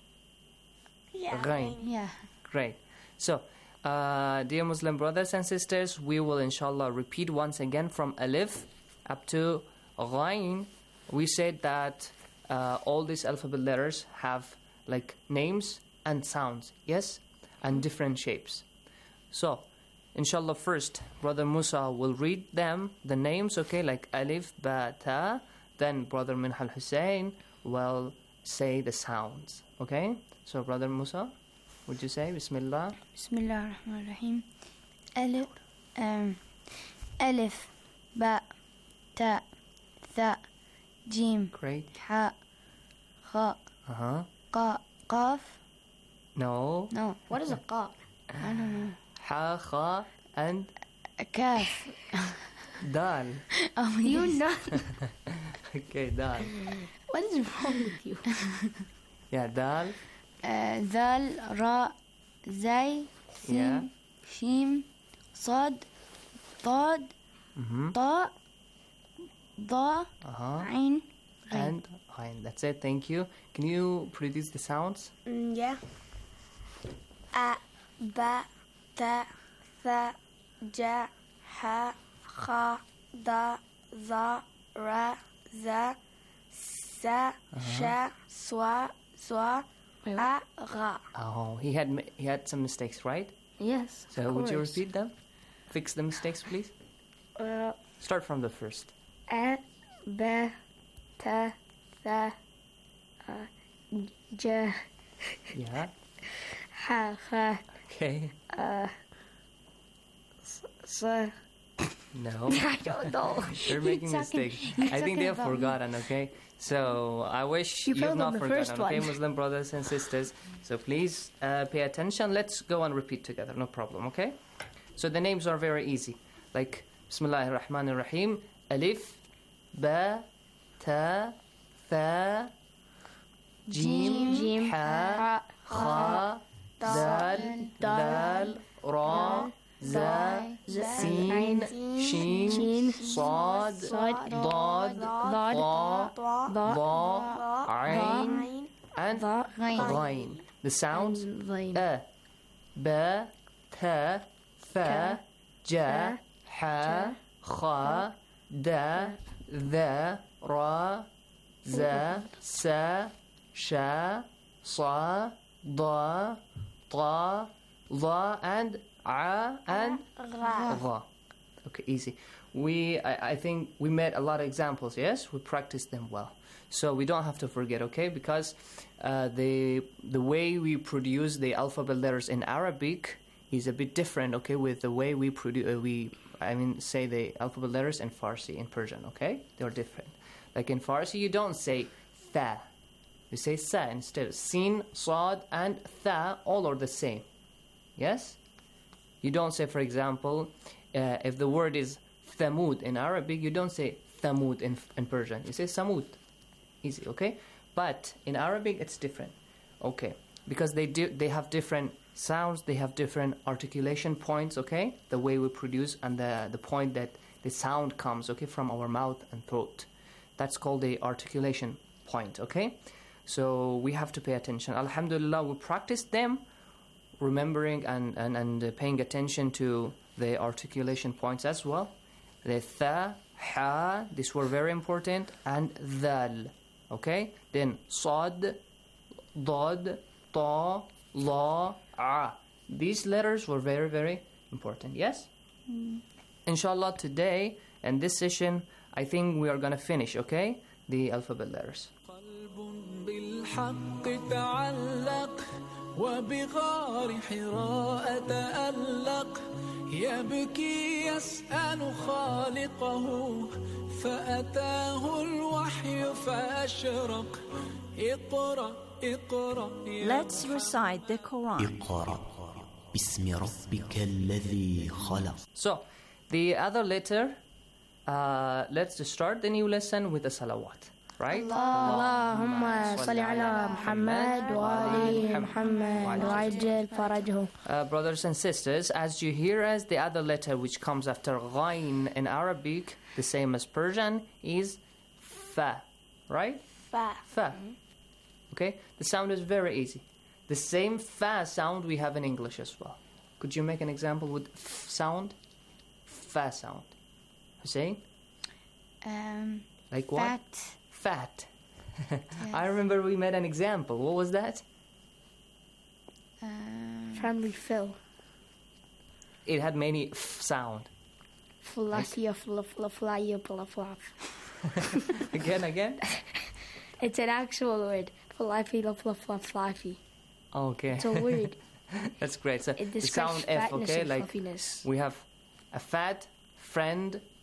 [SPEAKER 25] Yeah.
[SPEAKER 24] Ghain.
[SPEAKER 25] Yeah.
[SPEAKER 24] Great. So, uh, dear Muslim brothers and sisters, we will inshallah repeat once again from Alif up to Ghain. We said that uh, all these alphabet letters have like names and sounds, yes? And different shapes. So, inshallah, first, Brother Musa will read them, the names, okay, like Alif, Ba, Ta. Then Brother Minhal Hussein will say the sounds, okay? So, Brother Musa, would you say Bismillah?
[SPEAKER 25] Bismillah ar-Rahman ar-Rahim. Alif, um, Alif, Ba, Ta, Tha, Jim.
[SPEAKER 24] Great.
[SPEAKER 25] Ha, Kha,
[SPEAKER 24] Uh-huh.
[SPEAKER 25] Qa, Qaf.
[SPEAKER 24] No.
[SPEAKER 25] No. What is a Qaf? I don't know.
[SPEAKER 24] Ha, Kha, and
[SPEAKER 25] Kaf.
[SPEAKER 24] Dal.
[SPEAKER 25] Oh, you know.
[SPEAKER 24] Okay, Dal.
[SPEAKER 25] What is wrong with you?
[SPEAKER 24] Yeah, Dal.
[SPEAKER 25] Uh, Dal, Ra, Zay, Sin,
[SPEAKER 24] Yeah.
[SPEAKER 25] Shim, Sad, Tad,
[SPEAKER 24] Mm-hmm.
[SPEAKER 25] Ta, Da,
[SPEAKER 24] Uh-huh.
[SPEAKER 25] Ain,
[SPEAKER 24] And Ain. That's it, thank you. Can you produce the sounds?
[SPEAKER 26] Mm, yeah. A, ba, ta, tha, ja, ha, kha, da, za, ra, za, sa, sha, swa, zwa, a, ra.
[SPEAKER 24] Oh, he had ma- he had some mistakes, right?
[SPEAKER 25] Yes.
[SPEAKER 24] So
[SPEAKER 25] of
[SPEAKER 24] would you
[SPEAKER 25] course.
[SPEAKER 24] repeat them? Fix the mistakes, please.
[SPEAKER 25] Uh,
[SPEAKER 24] Start from the first.
[SPEAKER 25] A, ba, ta, tha, uh, ja,
[SPEAKER 24] Yeah.
[SPEAKER 25] ha, kha,
[SPEAKER 24] Okay.
[SPEAKER 25] uh, s- sa.
[SPEAKER 24] No.
[SPEAKER 25] I don't know.
[SPEAKER 24] You're making
[SPEAKER 25] You're talking-
[SPEAKER 24] mistakes.
[SPEAKER 25] you're
[SPEAKER 24] I think
[SPEAKER 25] talking
[SPEAKER 24] they have
[SPEAKER 25] about me.
[SPEAKER 24] forgotten, okay? So I wish
[SPEAKER 25] You
[SPEAKER 24] you have
[SPEAKER 25] failed
[SPEAKER 24] not
[SPEAKER 25] on the
[SPEAKER 24] forgotten,
[SPEAKER 25] first
[SPEAKER 24] okay,
[SPEAKER 25] one.
[SPEAKER 24] Muslim brothers and sisters. So please uh, pay attention. Let's go and repeat together, no problem, okay? So the names are very easy. Like Bismillahir Rahmanir Rahim. Alif, Ba, Ta, Tha, Jim,
[SPEAKER 25] Jim,
[SPEAKER 24] Ha, Kha, Dal, Dal, Ra, Za, Sin, Shin, Sad, Dad, Ta, Dha, Ain, and Ghain. The sounds A, Ba, Ta, Tha, Ja, Ha, Kha, Da, Dha, Ra, Za, Sa, Sha, Sa, Da, Ta, Dha, and A, and Gha. Okay, easy. We, I, I think we made a lot of examples, yes? We practiced them well. So we don't have to forget, okay? Because uh, the, the way we produce the alphabet letters in Arabic is a bit different, okay, with the way we produce, uh, we, I mean, say the alphabet letters in Farsi, in Persian, okay? They're different. Like in Farsi, you don't say Tha. You say Sa instead. Sin, Sad, and Tha, all are the same. Yes? You don't say, for example, uh, if the word is Thamud in Arabic, you don't say Thamud in, in Persian. You say Samud. Easy, okay? But in Arabic, it's different. Okay. Because they do, they have different sounds, they have different articulation points, okay? The way we produce and the, the point that the sound comes, okay, from our mouth and throat. That's called the articulation point, okay? So we have to pay attention. Alhamdulillah, we practice them, remembering and, and, and uh, paying attention to the articulation points as well. The Tha, Ha, these were very important, and Dhal, okay? Then Sad, Dad, Ta, La, A. These letters were very, very important, yes?
[SPEAKER 25] Mm.
[SPEAKER 24] Inshallah, today, in this session, I think we are going to finish, okay? The alphabet letters.
[SPEAKER 21] بالحق تعلق وبغار حراء تألق يبكي يسأل خالقه فأتاه الوحي فأشرق اقرأ اقرأ
[SPEAKER 15] Let's recite the Quran.
[SPEAKER 8] اقرأ باسم ربك الذي خلق.
[SPEAKER 24] So, the other letter, uh, let's start the new lesson with the salawat. Right?
[SPEAKER 27] اللهم صل على محمد وآل محمد وعجل فرجه.
[SPEAKER 24] Uh, brothers and sisters, as you hear as the other letter which comes after ghain in Arabic, the same as Persian, is fa. Right?
[SPEAKER 26] Fa.
[SPEAKER 24] Fa. Okay? The sound is very easy. The same fa sound we have in English as well. Could you make an example with f sound? Fa sound. Hussein?
[SPEAKER 25] Um,
[SPEAKER 24] Like what?
[SPEAKER 25] Fat.
[SPEAKER 24] Fat. I remember we made an example. What was that?
[SPEAKER 25] Um,
[SPEAKER 27] Friendly Phil.
[SPEAKER 24] It had many f sound.
[SPEAKER 27] Flasia, fla, fla, flya, fla, flap.
[SPEAKER 24] Again, again?
[SPEAKER 27] It's an actual word. Flappy, fla, fla, fla, flappy.
[SPEAKER 24] Okay.
[SPEAKER 27] It's a word.
[SPEAKER 24] That's great. So
[SPEAKER 27] It
[SPEAKER 24] the
[SPEAKER 27] describes
[SPEAKER 24] sound F,
[SPEAKER 27] fatness
[SPEAKER 24] okay?
[SPEAKER 27] and
[SPEAKER 24] Like
[SPEAKER 27] fluffiness.
[SPEAKER 24] we have a fat, friend,